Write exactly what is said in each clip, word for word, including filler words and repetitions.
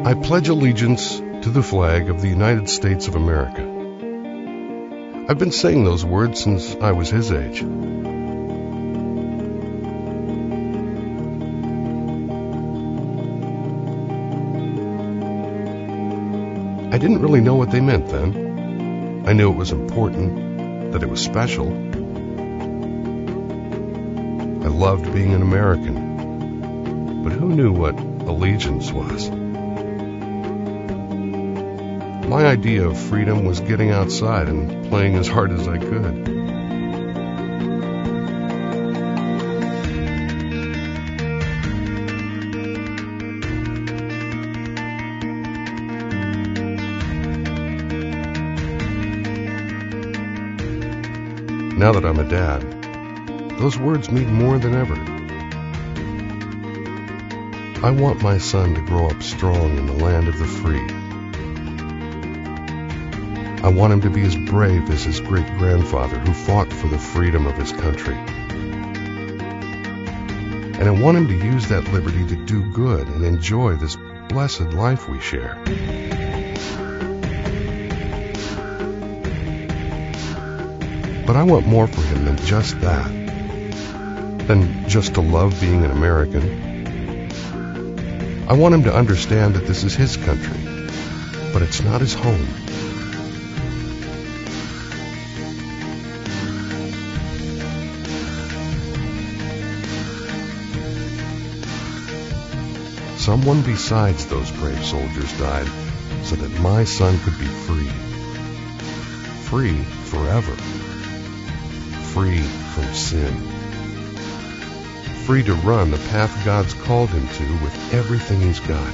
I pledge allegiance to the flag of the United States of America. I've been saying those words since I was his age. I didn't really know what they meant then. I knew it was important, that it was special. I loved being an American, but who knew what allegiance was? My idea of freedom was getting outside and playing as hard as I could. Now that I'm a dad, those words mean more than ever. I want my son to grow up strong in the land of the free. I want him to be as brave as his great-grandfather who fought for the freedom of his country. And I want him to use that liberty to do good and enjoy this blessed life we share. But I want more for him than just that, than just to love being an American. I want him to understand that this is his country, but it's not his home. Someone besides those brave soldiers died so that my son could be free. Free forever. Free from sin. Free to run the path God's called him to with everything he's got.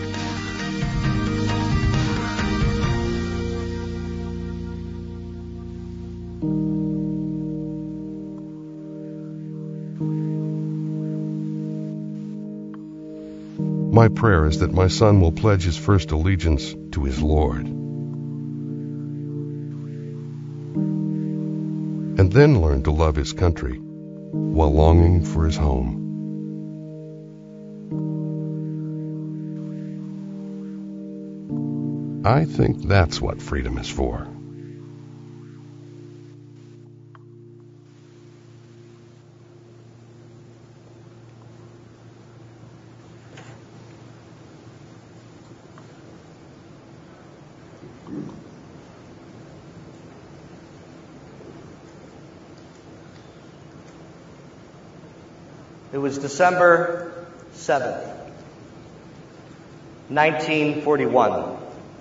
My prayer is that my son will pledge his first allegiance to his Lord, and then learn to love his country while longing for his home. I think that's what freedom is for. It was December seventh, nineteen forty-one.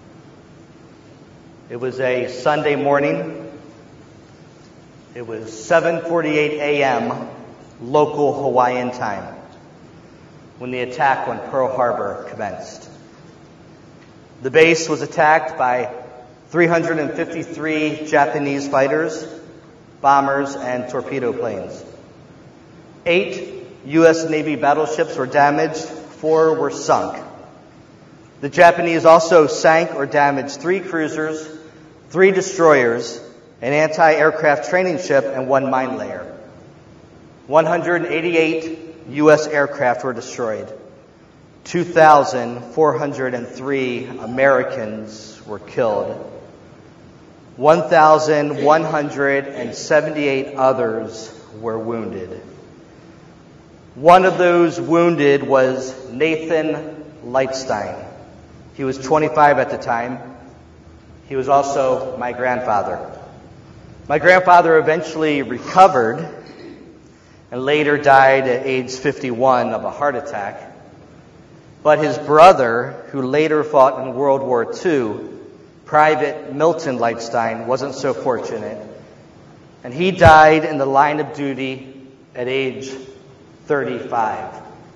It was a Sunday morning. It was seven forty-eight a.m. local Hawaiian time when the attack on Pearl Harbor commenced. The base was attacked by three hundred fifty-three Japanese fighters, bombers, and torpedo planes. Eight U S Navy battleships were damaged, four were sunk. The Japanese also sank or damaged three cruisers, three destroyers, an anti-aircraft training ship, and one mine layer. one hundred eighty-eight U S aircraft were destroyed. two thousand four hundred three Americans were killed. one thousand one hundred seventy-eight others were wounded. One of those wounded was Nathan Lightstein. He was twenty-five at the time. He was also my grandfather. My grandfather eventually recovered and later died at age fifty-one of a heart attack. But his brother, who later fought in World War Two, Private Milton Lightstein, wasn't so fortunate. And he died in the line of duty at age thirty-five.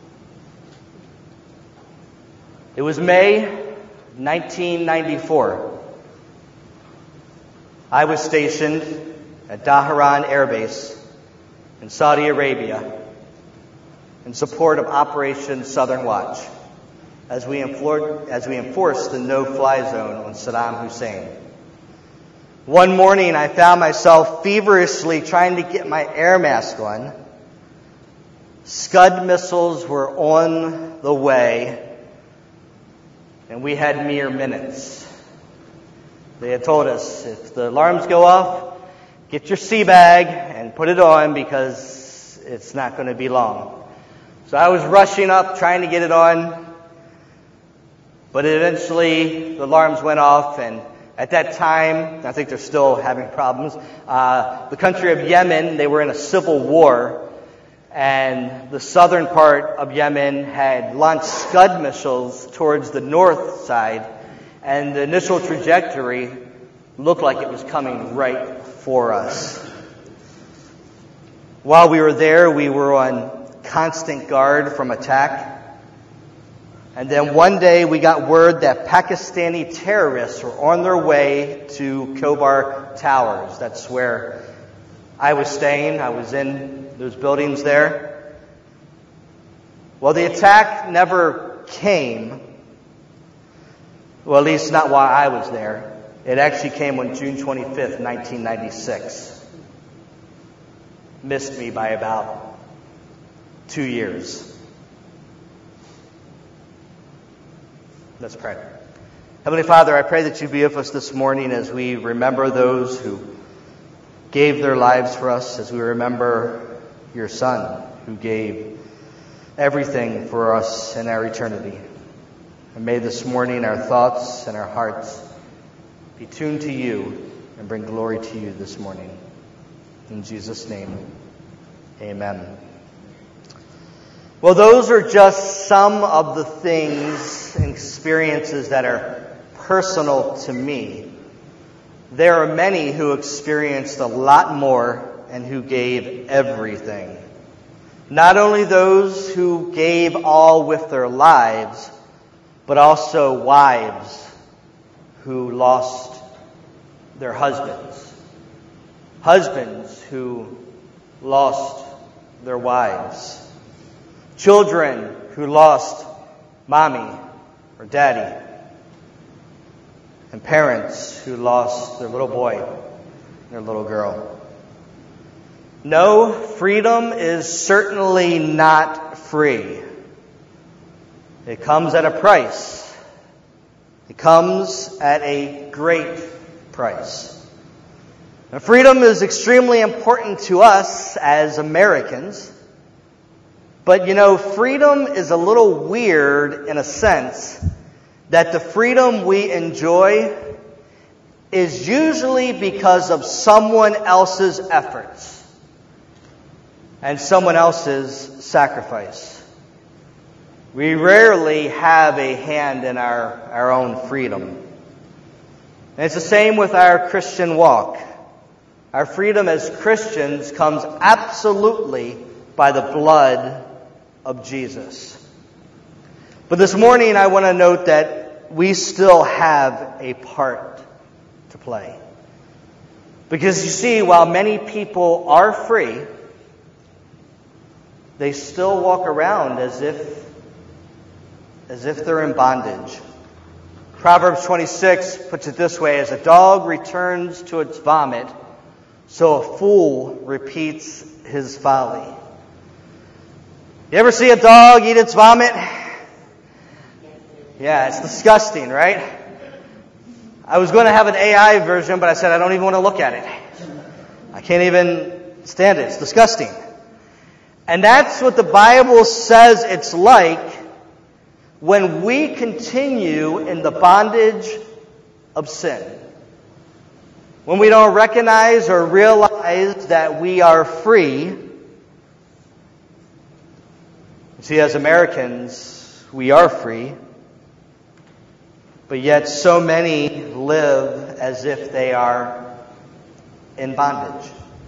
It was May nineteen ninety-four. I was stationed at Dhahran Air Base in Saudi Arabia in support of Operation Southern Watch as we, implored, as we enforced the no-fly zone on Saddam Hussein. One morning I found myself feverishly trying to get my air mask on. Scud missiles were on the way, and we had mere minutes. They had told us, if the alarms go off, get your sea bag and put it on because it's not going to be long. So I was rushing up, trying to get it on, but eventually the alarms went off, and at that time, I think they're still having problems, uh, the country of Yemen, they were in a civil war, and the southern part of Yemen had launched Scud missiles towards the north side, and the initial trajectory looked like it was coming right for us. While we were there, we were on constant guard from attack. And then one day we got word that Pakistani terrorists were on their way to Khobar Towers. That's where I was staying. I was in those buildings there. Well, the attack never came. Well, at least not while I was there. It actually came on June twenty-fifth, nineteen ninety-six. Missed me by about two years. Let's pray. Heavenly Father, I pray that you be with us this morning as we remember those who gave their lives for us, as we remember your Son who gave everything for us in our eternity. And may this morning our thoughts and our hearts be tuned to you and bring glory to you this morning. In Jesus' name, amen. Well, those are just some of the things and experiences that are personal to me. There are many who experienced a lot more and who gave everything. Not only those who gave all with their lives, but also wives who lost their husbands. Husbands who lost their wives. Children who lost mommy or daddy. And parents who lost their little boy, their little girl. No, freedom is certainly not free. It comes at a price. It comes at a great price. Now, freedom is extremely important to us as Americans. But, you know, freedom is a little weird in a sense that the freedom we enjoy is usually because of someone else's efforts and someone else's sacrifice. We rarely have a hand in our, our own freedom. And it's the same with our Christian walk. Our freedom as Christians comes absolutely by the blood of Jesus. But this morning I want to note that we still have a part to play. Because you see, while many people are free, they still walk around as if as if they're in bondage. Proverbs twenty-six puts it this way: as a dog returns to its vomit, so a fool repeats his folly. You ever see a dog eat its vomit? Yeah, it's disgusting, right? I was going to have an A I version, but I said I don't even want to look at it. I can't even stand it. It's disgusting. And that's what the Bible says it's like when we continue in the bondage of sin. When we don't recognize or realize that we are free. See, as Americans, we are free, but yet so many live as if they are in bondage.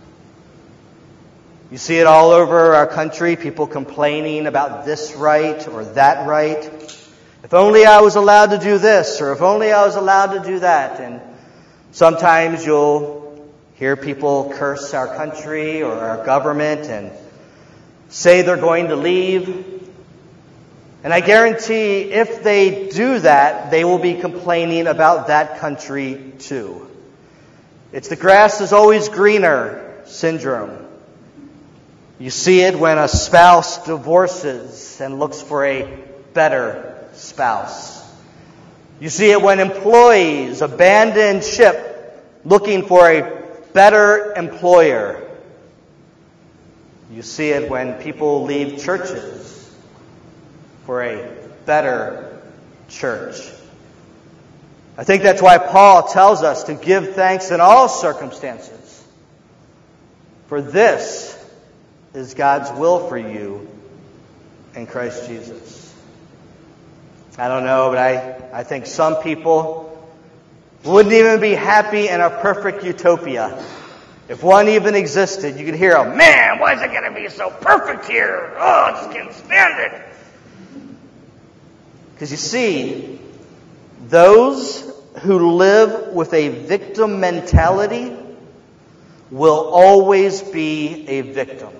You see it all over our country, people complaining about this right or that right. If only I was allowed to do this, or if only I was allowed to do that. And sometimes you'll hear people curse our country or our government and say they're going to leave. And I guarantee if they do that, they will be complaining about that country too. It's the grass is always greener syndrome. You see it when a spouse divorces and looks for a better spouse. You see it when employees abandon ship looking for a better employer. You see it when people leave churches for a better church. I think that's why Paul tells us to give thanks in all circumstances. For this is God's will for you in Christ Jesus. I don't know, but I, I think some people wouldn't even be happy in a perfect utopia. If one even existed, you could hear them, man, why is it going to be so perfect here? Oh, I just can't stand it. Because you see, those who live with a victim mentality will always be a victim.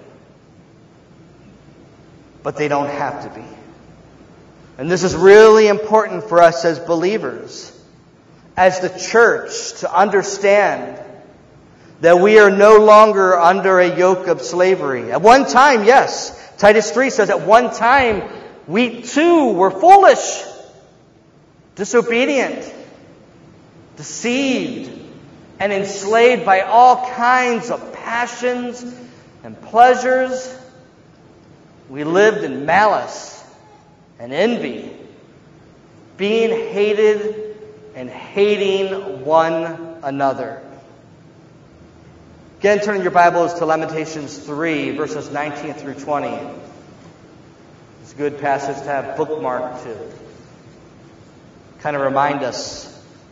But they don't have to be. And this is really important for us as believers, as the church, to understand that we are no longer under a yoke of slavery. At one time, yes, Titus three says at one time we too were foolish, disobedient, deceived, and enslaved by all kinds of passions and pleasures. We lived in malice and envy, being hated and hating one another. Again, turn your Bibles to Lamentations three, verses nineteen through twenty. It's a good passage to have bookmarked to kind of remind us.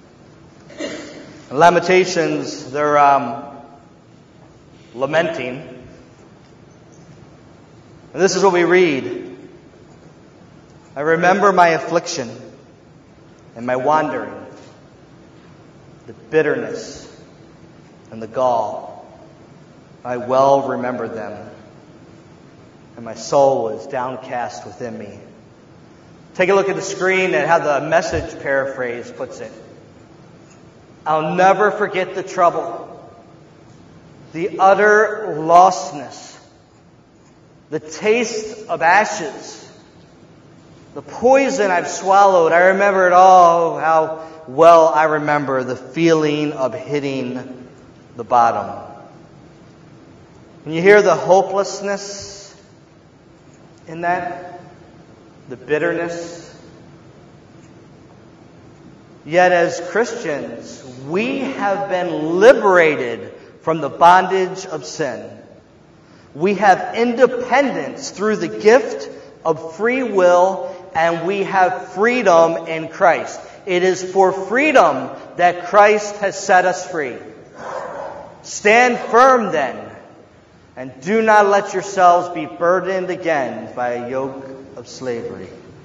In Lamentations, they're um, lamenting. And this is what we read. I remember my affliction and my wandering, the bitterness and the gall. I well remember them, and my soul is downcast within me. Take a look at the screen at how the Message paraphrase puts it. I'll never forget the trouble, the utter lostness, the taste of ashes, the poison I've swallowed. I remember it all, how well I remember the feeling of hitting the bottom. When you hear the hopelessness in that, the bitterness, yet as Christians, we have been liberated from the bondage of sin. We have independence through the gift of free will, and we have freedom in Christ. It is for freedom that Christ has set us free. Stand firm then, and do not let yourselves be burdened again by a yoke of slavery.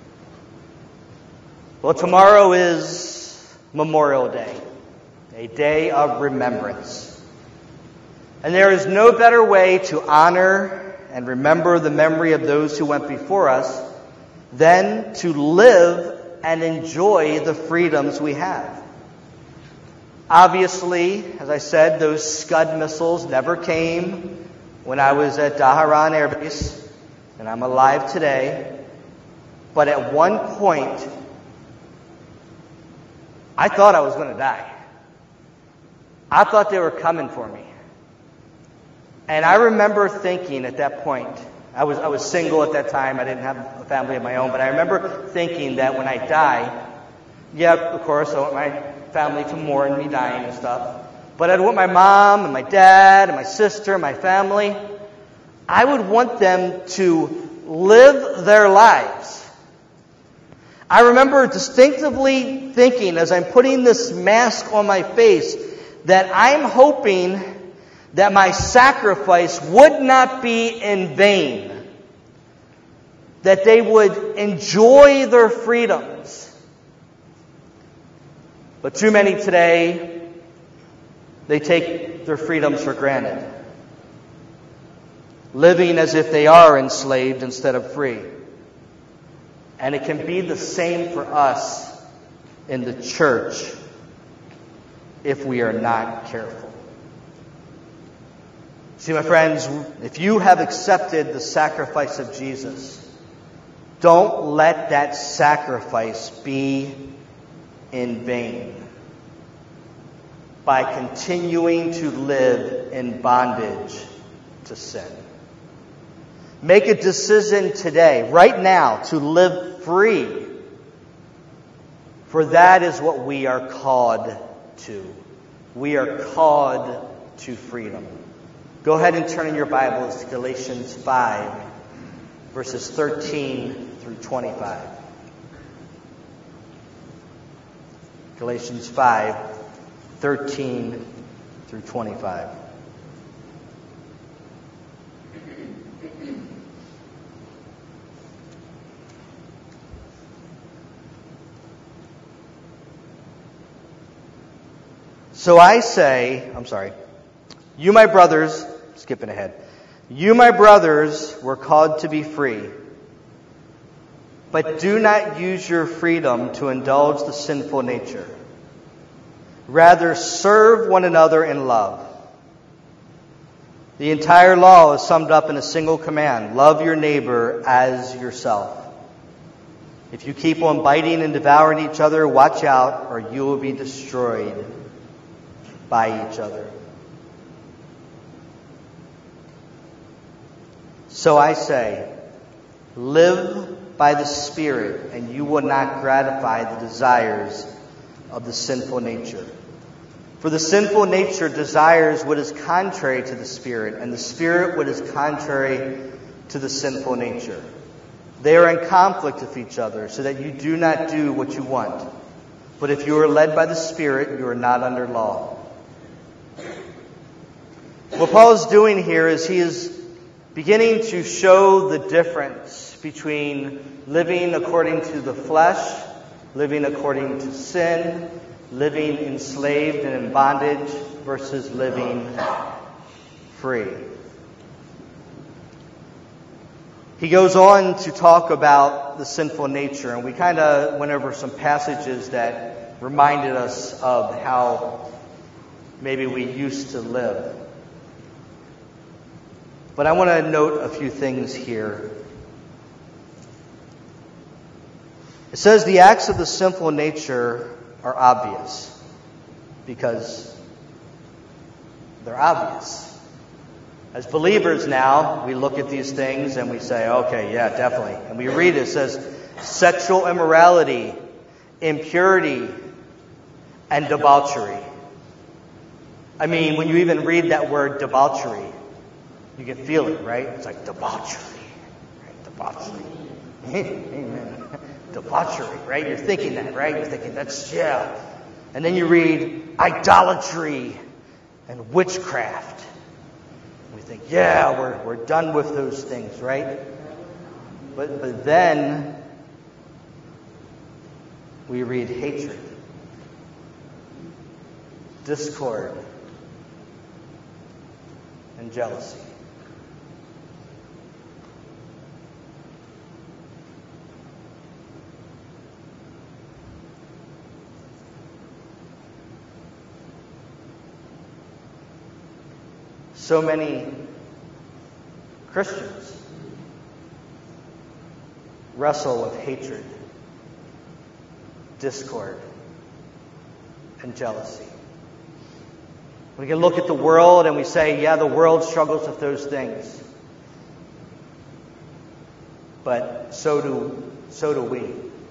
Well, tomorrow is Memorial Day, a day of remembrance. And there is no better way to honor and remember the memory of those who went before us than to live and enjoy the freedoms we have. Obviously, as I said, those Scud missiles never came when I was at Daharan Air Base, and I'm alive today. But at one point, I thought I was going to die. I thought they were coming for me. And I remember thinking at that point, I was I was single at that time, I didn't have a family of my own, but I remember thinking that when I die, yeah, of course, I want my family to mourn me dying and stuff. But I'd want my mom and my dad and my sister and my family, I would want them to live their lives. I remember distinctively thinking as I'm putting this mask on my face that I'm hoping that my sacrifice would not be in vain. That they would enjoy their freedoms. But too many today, they take their freedoms for granted, living as if they are enslaved instead of free. And it can be the same for us in the church if we are not careful. See, my friends, if you have accepted the sacrifice of Jesus, don't let that sacrifice be in vain by continuing to live in bondage to sin. Make a decision today, right now, to live free. For that is what we are called to. We are called to freedom. Go ahead and turn in your Bibles to Galatians five, verses thirteen through twenty-five. Galatians five, thirteen through twenty-five. So I say, I'm sorry, you my brothers, skipping ahead, you my brothers were called to be free, but do not use your freedom to indulge the sinful nature. Rather, serve one another in love. The entire law is summed up in a single command: love your neighbor as yourself. If you keep on biting and devouring each other, watch out, or you will be destroyed by each other. So I say, live by the Spirit, and you will not gratify the desires of the sinful nature. For the sinful nature desires what is contrary to the Spirit, and the Spirit what is contrary to the sinful nature. They are in conflict with each other, so that you do not do what you want. But if you are led by the Spirit, you are not under law. What Paul is doing here is he is beginning to show the difference between living according to the flesh, living according to sin, living enslaved and in bondage, versus living free. He goes on to talk about the sinful nature, and we kind of went over some passages that reminded us of how maybe we used to live. But I want to note a few things here. It says the acts of the sinful nature are obvious because they're obvious. As believers now, we look at these things and we say, okay, yeah, definitely. And we read it, it says sexual immorality, impurity, and debauchery. I mean, when you even read that word debauchery, you can feel it, right? It's like debauchery, right? Debauchery. Amen. Debauchery, right? You're thinking that, right? You're thinking that's, yeah. And then you read idolatry and witchcraft. We think, yeah, we're we're done with those things, right? But but then we read hatred, discord, and jealousy. So many Christians wrestle with hatred, discord, and jealousy. We can look at the world and we say, yeah, the world struggles with those things. But so do, so do we.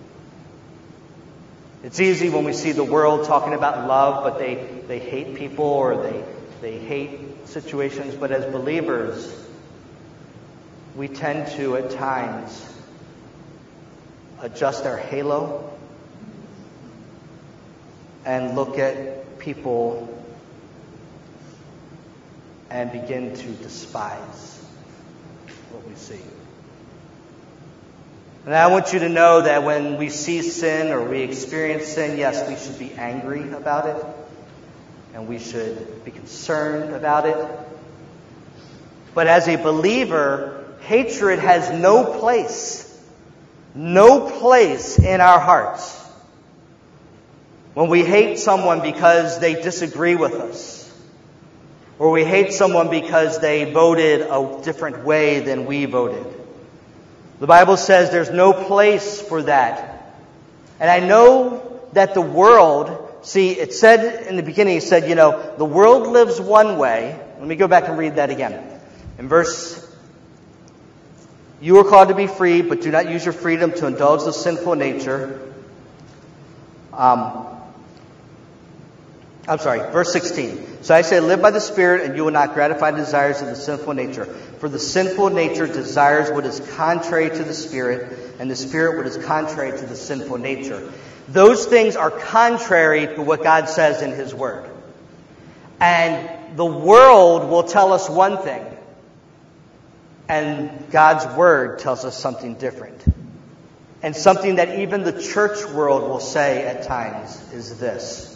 It's easy when we see the world talking about love, but they, they hate people or they, they hate situations. But as believers, we tend to, at times, adjust our halo and look at people and begin to despise what we see. And I want you to know that when we see sin or we experience sin, yes, we should be angry about it. And we should be concerned about it. But as a believer, hatred has no place, no place in our hearts. When we hate someone because they disagree with us, or we hate someone because they voted a different way than we voted. The Bible says there's no place for that. And I know that the world, see, it said in the beginning, it said, you know, the world lives one way. Let me go back and read that again. In verse, you are called to be free, but do not use your freedom to indulge the sinful nature. Um, I'm sorry, verse sixteen. So I say, live by the Spirit, and you will not gratify the desires of the sinful nature. For the sinful nature desires what is contrary to the Spirit, and the Spirit what is contrary to the sinful nature. Those things are contrary to what God says in His Word. And the world will tell us one thing, and God's Word tells us something different. And something that even the church world will say at times is this: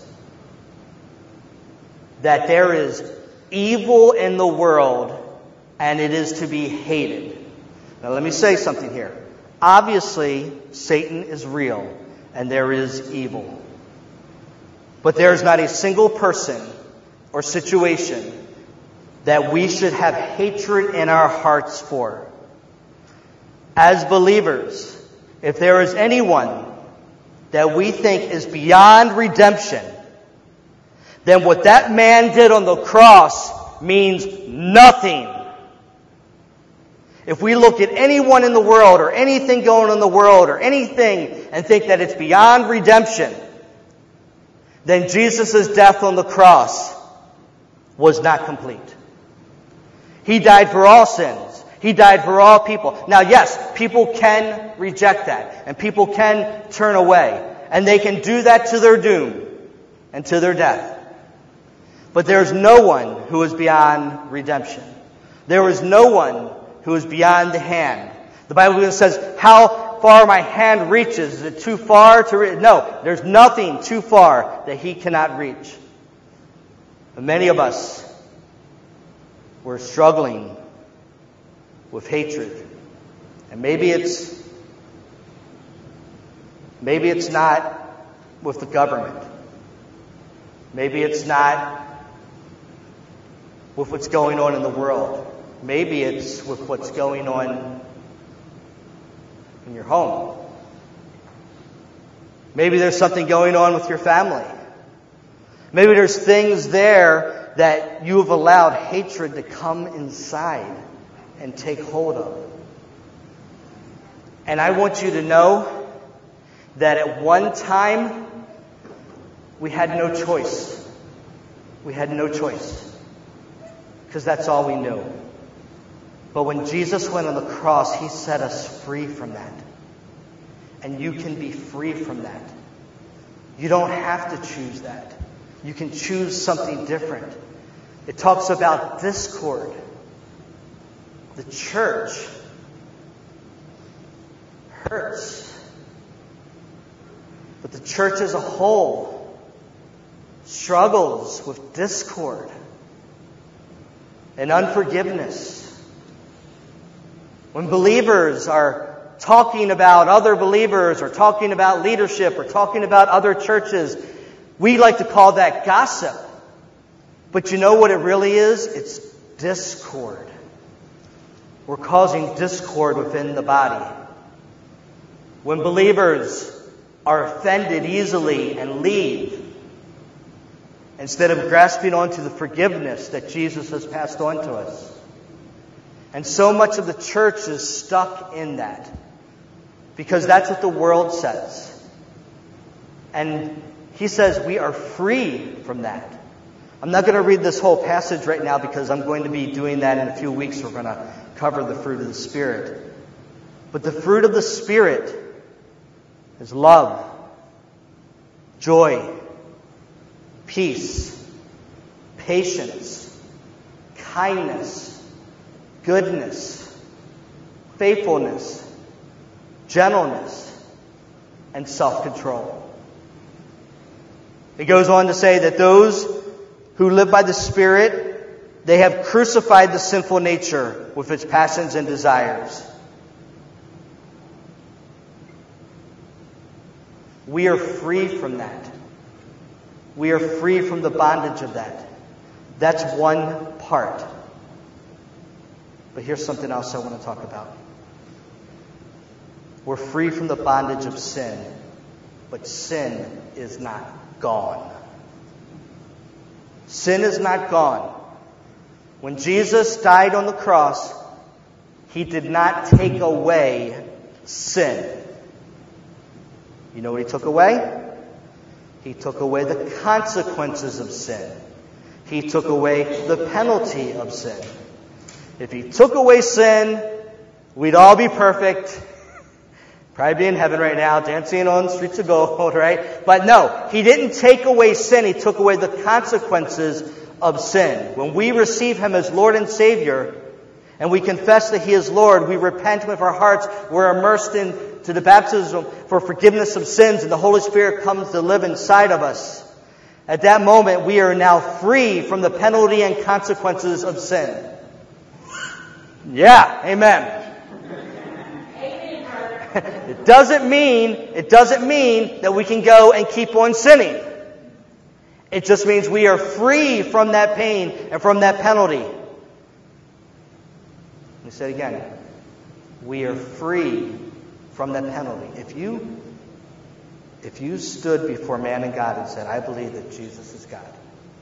that there is evil in the world, and it is to be hated. Now let me say something here. Obviously, Satan is real, and there is evil. But there is not a single person or situation that we should have hatred in our hearts for. As believers, if there is anyone that we think is beyond redemption, then what that man did on the cross means nothing. If we look at anyone in the world or anything going on in the world or anything and think that it's beyond redemption, then Jesus' death on the cross was not complete. He died for all sins. He died for all people. Now, yes, people can reject that, and people can turn away, and they can do that to their doom and to their death. But there's no one who is beyond redemption. There is no one who is beyond the hand. The Bible even says, how far my hand reaches. Is it too far to reach? No, there's nothing too far that He cannot reach. But many of us, we're struggling with hatred. And maybe it's, maybe it's not with the government. Maybe it's not with what's going on in the world. Maybe it's with what's going on in your home. Maybe there's something going on with your family. Maybe there's things there that you have allowed hatred to come inside and take hold of. And I want you to know that at one time, we had no choice. We had no choice. Because that's all we knew. But when Jesus went on the cross, He set us free from that. And you can be free from that. You don't have to choose that. You can choose something different. It talks about discord. The church hurts. But the church as a whole struggles with discord and unforgiveness. When believers are talking about other believers or talking about leadership or talking about other churches, we like to call that gossip. But you know what it really is? It's discord. We're causing discord within the body. When believers are offended easily and leave, instead of grasping onto the forgiveness that Jesus has passed on to us. And so much of the church is stuck in that. Because that's what the world says. And He says we are free from that. I'm not going to read this whole passage right now because I'm going to be doing that in a few weeks. We're going to cover the fruit of the Spirit. But the fruit of the Spirit is love, joy, peace, patience, kindness, goodness, faithfulness, gentleness, and self-control. It goes on to say that those who live by the Spirit, they have crucified the sinful nature with its passions and desires. We are free from that. We are free from the bondage of that. That's one part. But here's something else I want to talk about. We're free from the bondage of sin. but sin is not gone. Sin is not gone. When Jesus died on the cross, He did not take away sin. You know what He took away? He took away the consequences of sin. He took away the penalty of sin. If He took away sin, we'd all be perfect. Probably be in heaven right now, dancing on the streets of gold, right? But no, He didn't take away sin. He took away the consequences of sin. When we receive Him as Lord and Savior, and we confess that He is Lord, we repent with our hearts, we're immersed into the baptism for forgiveness of sins, and the Holy Spirit comes to live inside of us. At that moment, we are now free from the penalty and consequences of sin. Yeah, amen. It doesn't mean, it doesn't mean that we can go and keep on sinning. It just means we are free from that pain and from that penalty. Let me say it again. We are free from that penalty. If you, if you stood before man and God and said, I believe that Jesus is God.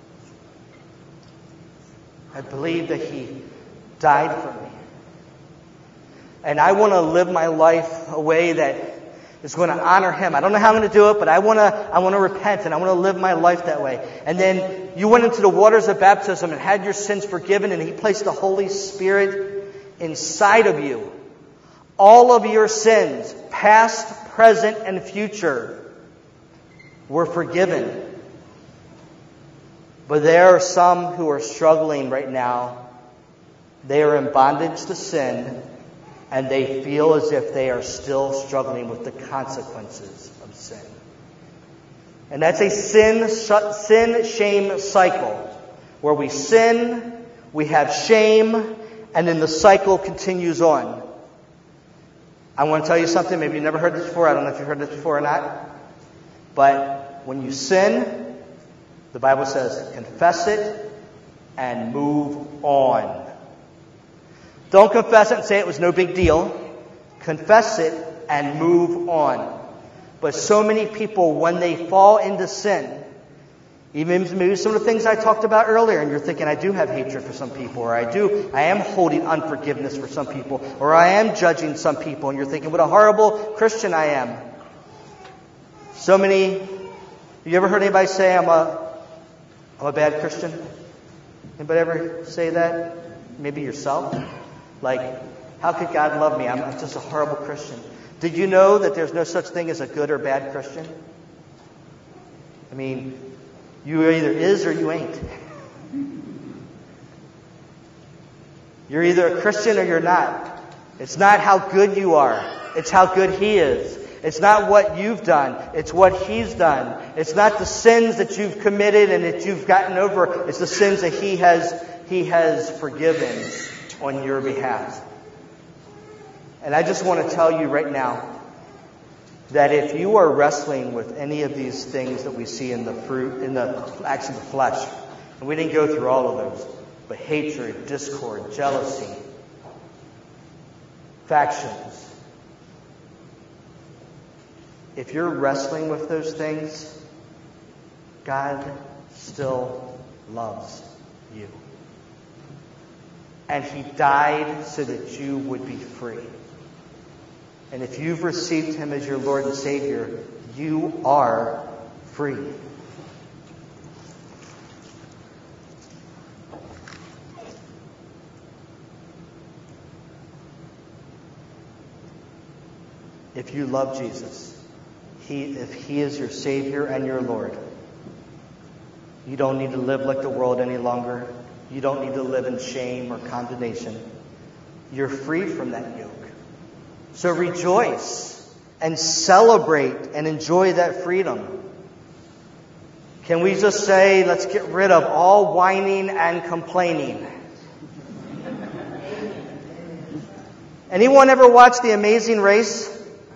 I believe that He died for me. And I want to live my life a way that is going to honor Him. I don't know how I'm going to do it, but I want to I want to repent and I want to live my life that way. And then you went into the waters of baptism and had your sins forgiven, and He placed the Holy Spirit inside of you. All of your sins, past, present, and future, were forgiven. But there are some who are struggling right now. They are in bondage to sin, and they feel as if they are still struggling with the consequences of sin. And that's a sin, sin, shame cycle, where we sin, we have shame, and then the cycle continues on. I want to tell you something. Maybe you've never heard this before. I don't know if you've heard this before or not. But when you sin, the Bible says, confess it and move on. Don't confess it and say it was no big deal. Confess it and move on. But so many people, when they fall into sin, even maybe some of the things I talked about earlier, and you're thinking, I do have hatred for some people, or I do, I am holding unforgiveness for some people, or I am judging some people, and you're thinking, what a horrible Christian I am. So many, you ever heard anybody say, I'm a, I'm a bad Christian? Anybody ever say that? Maybe yourself? Like, how could God love me? I'm just a horrible Christian. Did you know that there's no such thing as a good or bad Christian? I mean, you either is or you ain't. You're either a Christian or you're not. It's not how good you are. It's how good He is. It's not what you've done. It's what He's done. It's not the sins that you've committed and that you've gotten over. It's the sins that He has, He has forgiven on your behalf. And I just want to tell you right now that if you are wrestling with any of these things that we see in the fruit, in the acts of the flesh, and we didn't go through all of those, but hatred, discord, jealousy, factions. If you're wrestling with those things, God still loves you. And He died so that you would be free. And if you've received Him as your Lord and Savior, you are free. If you love Jesus, He, if He is your Savior and your Lord, you don't need to live like the world any longer. You don't need to live in shame or condemnation. You're free from that yoke. So rejoice and celebrate and enjoy that freedom. Can we just say, let's get rid of all whining and complaining? Anyone ever watch The Amazing Race?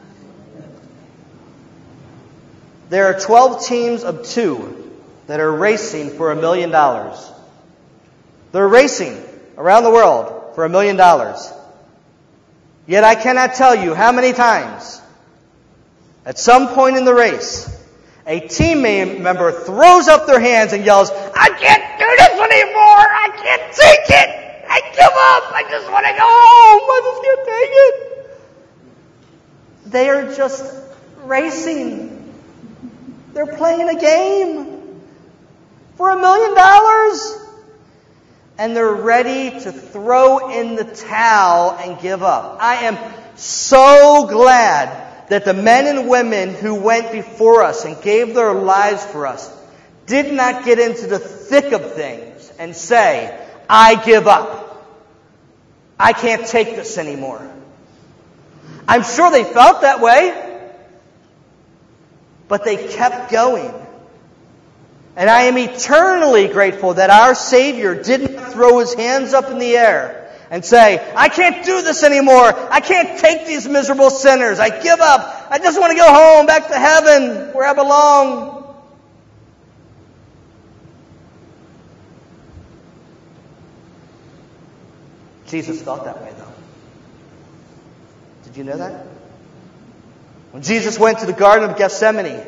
There are twelve teams of two that are racing for a million dollars. They're racing around the world for a million dollars. Yet I cannot tell you how many times At some point in the race, a team member throws up their hands and yells, "I can't do this anymore! I can't take it! I give up! I just want to go home! I just can't take it!" They are just racing. They're playing a game for a million dollars. And they're ready to throw in the towel and give up. I am so glad that the men and women who went before us and gave their lives for us did not get into the thick of things and say, "I give up. I can't take this anymore." I'm sure they felt that way, but they kept going. And I am eternally grateful that our Savior didn't throw his hands up in the air and say, "I can't do this anymore. I can't take these miserable sinners. I give up. I just want to go home, back to heaven, where I belong." Jesus felt that way, though. Did you know that? When Jesus went to the Garden of Gethsemane,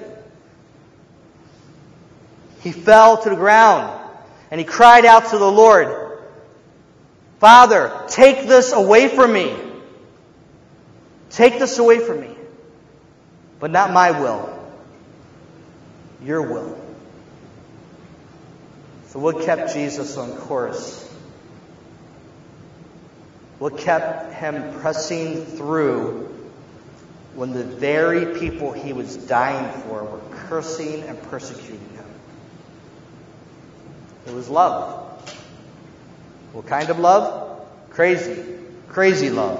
he fell to the ground and he cried out to the Lord, "Father, take this away from me. Take this away from me. But not my will, your will." So what kept Jesus on course? What kept him pressing through when the very people he was dying for were cursing and persecuting him? It was love. What kind of love? Crazy. Crazy love.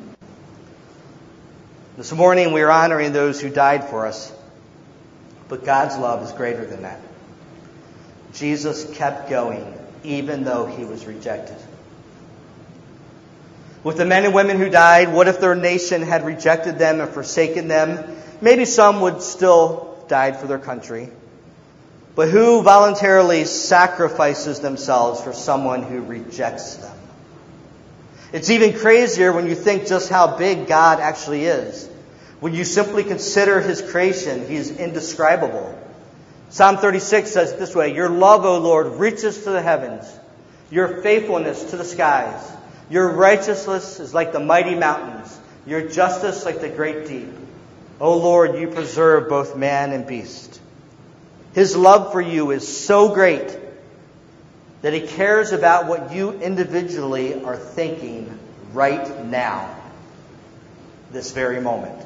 This morning we are honoring those who died for us. But God's love is greater than that. Jesus kept going even though he was rejected. With the men and women who died, what if their nation had rejected them and forsaken them? Maybe some would still died for their country. But who voluntarily sacrifices themselves for someone who rejects them? It's even crazier when you think just how big God actually is. When you simply consider his creation, he is indescribable. Psalm thirty-six says it this way, "Your love, O Lord, reaches to the heavens, your faithfulness to the skies. Your righteousness is like the mighty mountains, your justice like the great deep. O Lord, you preserve both man and beast." His love for you is so great that he cares about what you individually are thinking right now, this very moment.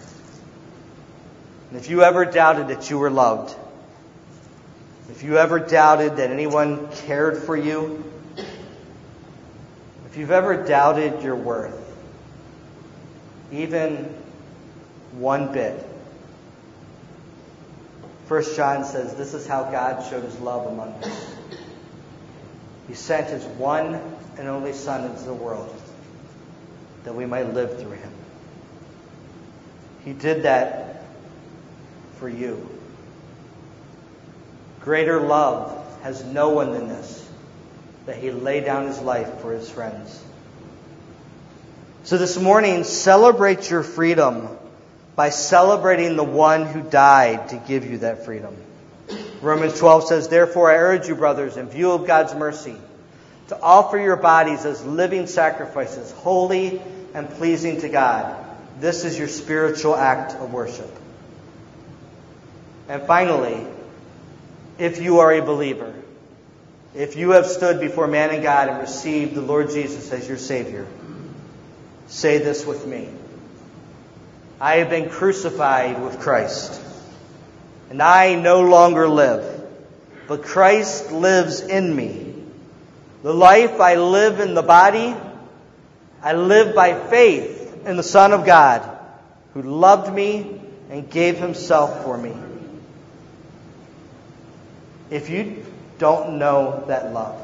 And if you ever doubted that you were loved, if you ever doubted that anyone cared for you, if you've ever doubted your worth, even one bit, First John says this is how God showed his love among us. He sent his one and only Son into the world that we might live through him. He did that for you. Greater love has no one than this, that he laid down his life for his friends. So this morning, celebrate your freedom by celebrating the one who died to give you that freedom. Romans twelve says, "Therefore I urge you, brothers, in view of God's mercy, to offer your bodies as living sacrifices, holy and pleasing to God. This is your spiritual act of worship." And finally, if you are a believer, if you have stood before man and God and received the Lord Jesus as your Savior, say this with me. I have been crucified with Christ, and I no longer live, but Christ lives in me. The life I live in the body, I live by faith in the Son of God, who loved me and gave himself for me. If you don't know that love,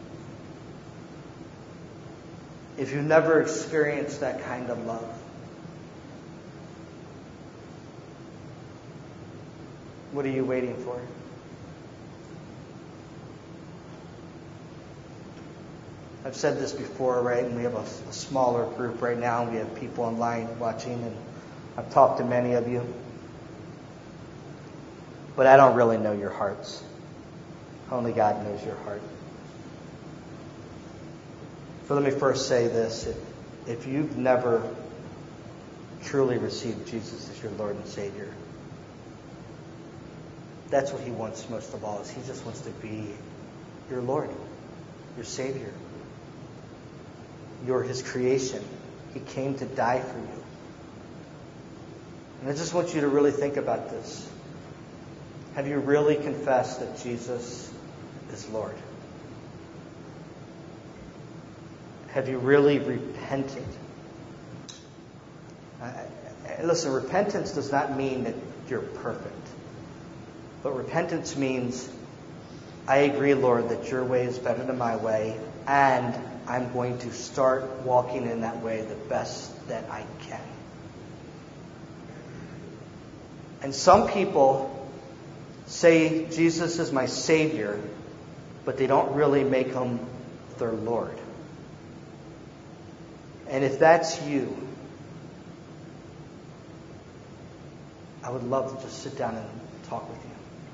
if you've never experienced that kind of love, what are you waiting for? I've said this before, right? And we have a, a smaller group right now. We have people online watching, and I've talked to many of you. but I don't really know your hearts. Only God knows your heart. So let me first say this. If, if you've never truly received Jesus as your Lord and Savior, that's what he wants most of all, is he just wants to be your Lord, your Savior. You're his creation. He came to die for you. And I just want you to really think about this. Have you really confessed that Jesus is Lord? Have you really repented? Uh, listen, repentance does not mean that you're perfect. But repentance means, I agree, Lord, that your way is better than my way, and I'm going to start walking in that way the best that I can. And some people say Jesus is my Savior, but they don't really make him their Lord. And if that's you, I would love to just sit down and talk with you.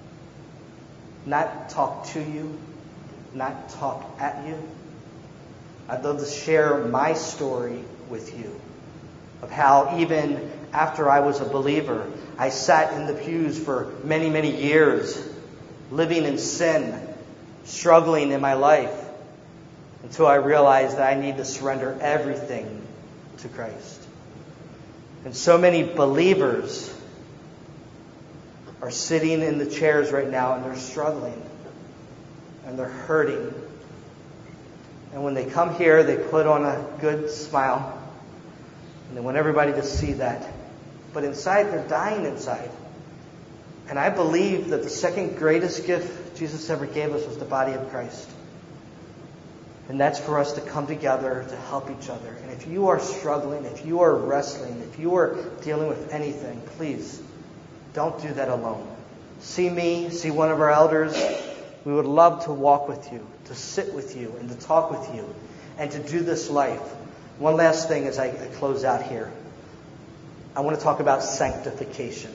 Not talk to you, not talk at you. I'd love to share my story with you of how even after I was a believer, I sat in the pews for many, many years, living in sin, struggling in my life, until I realized that I need to surrender everything to Christ. And so many believers are sitting in the chairs right now and they're struggling and they're hurting. And when they come here, they put on a good smile and they want everybody to see that. But inside, they're dying inside. And I believe that the second greatest gift Jesus ever gave us was the body of Christ. And that's for us to come together to help each other. And if you are struggling, if you are wrestling, if you are dealing with anything, please don't do that alone. See me, see one of our elders. We would love to walk with you, to sit with you, and to talk with you, and to do this life. One last thing as I close out here. I want to talk about sanctification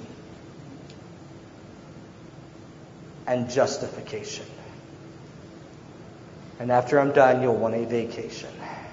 and justification. And after I'm done, you'll want a vacation.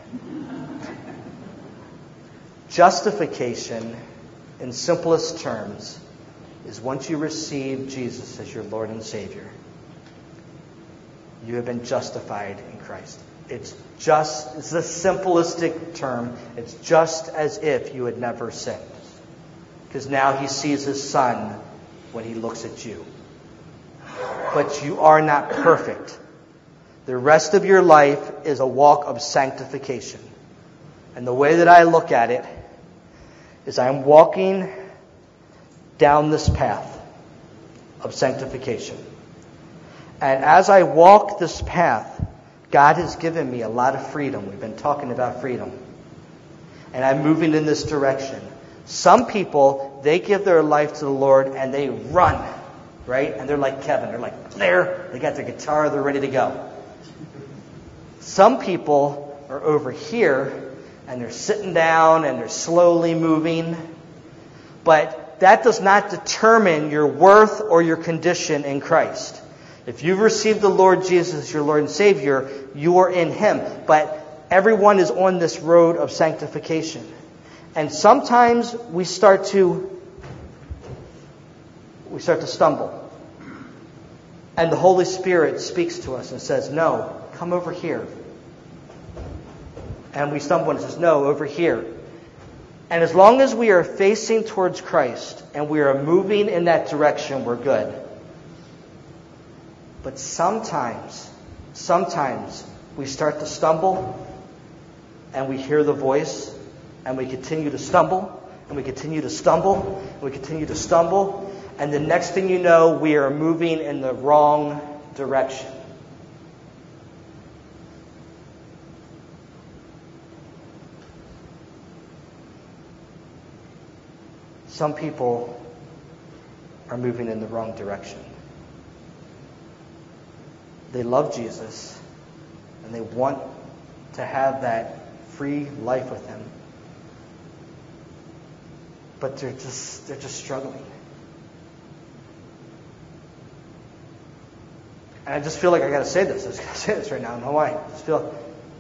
Justification, in simplest terms, is once you receive Jesus as your Lord and Savior, you have been justified in Christ. It's just, it's the simplistic term. It's just as if you had never sinned. Because now he sees his son when he looks at you. But you are not perfect. The rest of your life is a walk of sanctification. And the way that I look at it is I'm walking down this path of sanctification. And as I walk this path, God has given me a lot of freedom. We've been talking about freedom. And I'm moving in this direction. Some people, they give their life to the Lord and they run, right? And they're like Kevin. They're like, there, they got their guitar, they're ready to go. Some people are over here and they're sitting down and they're slowly moving. But that does not determine your worth or your condition in Christ. If you've received the Lord Jesus as your Lord and Savior, you are in Him. But everyone is on this road of sanctification. And sometimes we start to we start to stumble. And the Holy Spirit speaks to us and says, no, come over here. And we stumble and says, no, over here. And as long as we are facing towards Christ and we are moving in that direction, we're good. But sometimes, sometimes we start to stumble and we hear the voice and we continue to stumble and we continue to stumble and we continue to stumble. And the next thing you know, we are moving in the wrong direction. Some people are moving in the wrong direction. They love Jesus and they want to have that free life with Him. But they're just they're just struggling. And I just feel like I got to say this. I just got to say this right now. I don't know why. I just feel,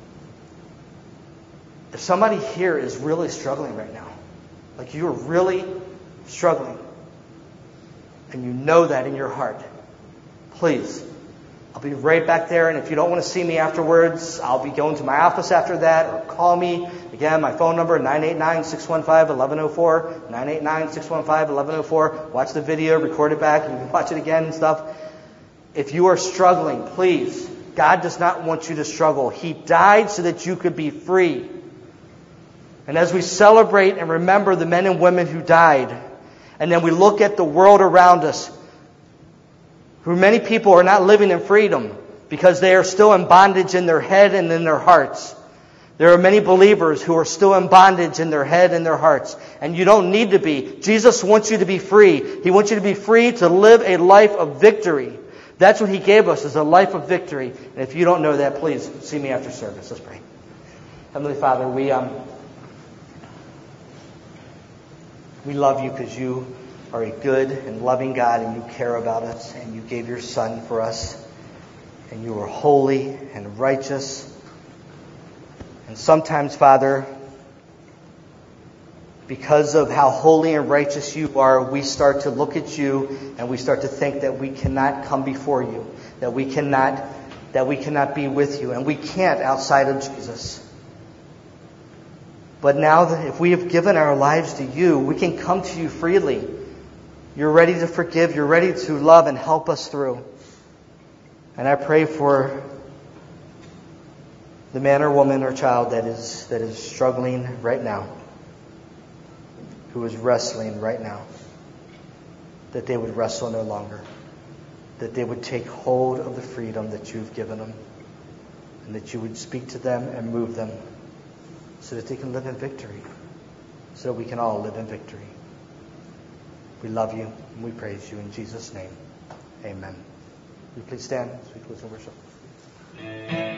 if somebody here is really struggling right now, like you are really struggling, and you know that in your heart, please, I'll be right back there. And if you don't want to see me afterwards, I'll be going to my office after that, or call me. Again, my phone number, nine eight nine, six one five, one one zero four, nine eight nine, six one five, one one zero four. Watch the video, record it back, and you can watch it again and stuff. If you are struggling, please, God does not want you to struggle. He died so that you could be free. And as we celebrate and remember the men and women who died, and then we look at the world around us, who many people are not living in freedom because they are still in bondage in their head and in their hearts. There are many believers who are still in bondage in their head and their hearts. And you don't need to be. Jesus wants you to be free. He wants you to be free to live a life of victory. That's what He gave us, is a life of victory. And if you don't know that, please see me after service. Let's pray. Heavenly Father, we um we love you because you are a good and loving God, and you care about us, and you gave your Son for us, and you are holy and righteous. And sometimes, Father, because of how holy and righteous you are, we start to look at you and we start to think that we cannot come before you, that we cannot, that we cannot be with you, and we can't outside of Jesus. But now that if we have given our lives to you, we can come to you freely. You're ready to forgive. You're ready to love and help us through. And I pray for the man or woman or child that is that is struggling right now, who is wrestling right now, that they would wrestle no longer, that they would take hold of the freedom that you've given them, and that you would speak to them and move them so that they can live in victory, so that we can all live in victory. We love you and we praise you in Jesus' name. Amen. Will you please stand as we close in worship?